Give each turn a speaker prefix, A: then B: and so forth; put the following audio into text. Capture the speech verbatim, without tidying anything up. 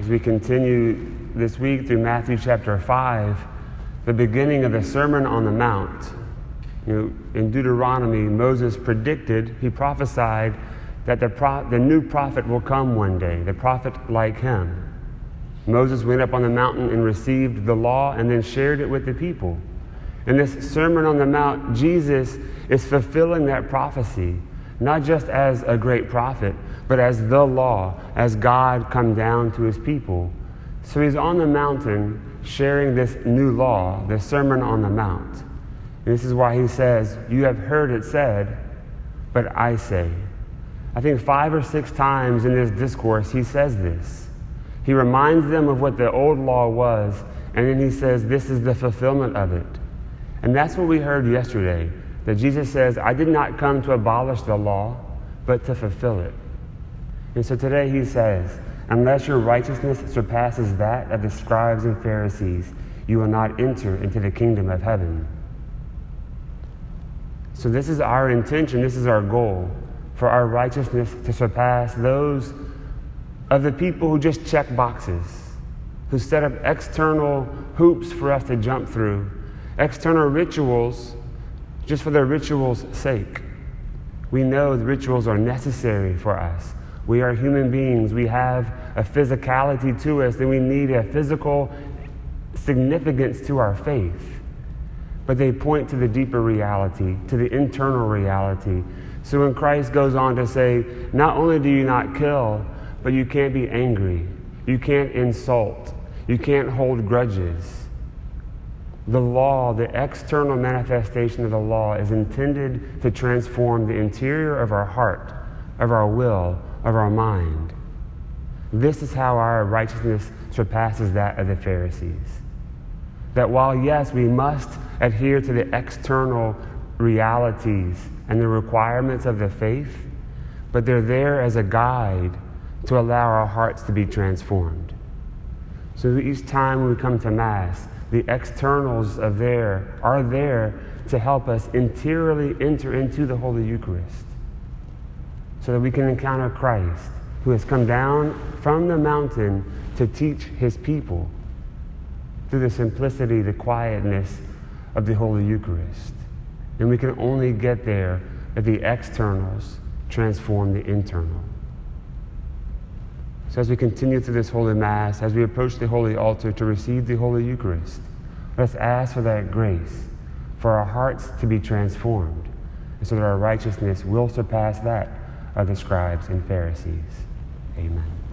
A: as we continue this week through Matthew chapter five, the beginning of the Sermon on the Mount. You know, in Deuteronomy, Moses predicted, he prophesied that the, pro- the new prophet will come one day, the prophet like him. Moses went up on the mountain and received the law and then shared it with the people. In this Sermon on the Mount, Jesus is fulfilling that prophecy, not just as a great prophet, but as the law, as God come down to his people. So he's on the mountain sharing this new law, the Sermon on the Mount. And this is why he says, "You have heard it said, but I say." I think five or six times in this discourse he says this. He reminds them of what the old law was, and then he says, this is the fulfillment of it. And that's what we heard yesterday, that Jesus says, I did not come to abolish the law, but to fulfill it. And so today he says, unless your righteousness surpasses that of the scribes and Pharisees, you will not enter into the kingdom of heaven. So this is our intention, this is our goal, for our righteousness to surpass those of the people who just check boxes, who set up external hoops for us to jump through, external rituals just for their rituals' sake. We know the rituals are necessary for us. We are human beings. We have a physicality to us, and we need a physical significance to our faith. But they point to the deeper reality, to the internal reality. So when Christ goes on to say, not only do you not kill, but you can't be angry. You can't insult. You can't hold grudges. The law, the external manifestation of the law, is intended to transform the interior of our heart, of our will, of our mind. This is how our righteousness surpasses that of the Pharisees. That while, yes, we must adhere to the external realities and the requirements of the faith, but they're there as a guide to allow our hearts to be transformed. So each time we come to Mass, the externals of there are there to help us interiorly enter into the Holy Eucharist, so that we can encounter Christ, who has come down from the mountain to teach his people through the simplicity, the quietness of the Holy Eucharist. And we can only get there if the externals transform the internal. So as we continue through this Holy Mass, as we approach the Holy Altar to receive the Holy Eucharist, let's ask for that grace, for our hearts to be transformed, and so that our righteousness will surpass that of the scribes and Pharisees. Amen.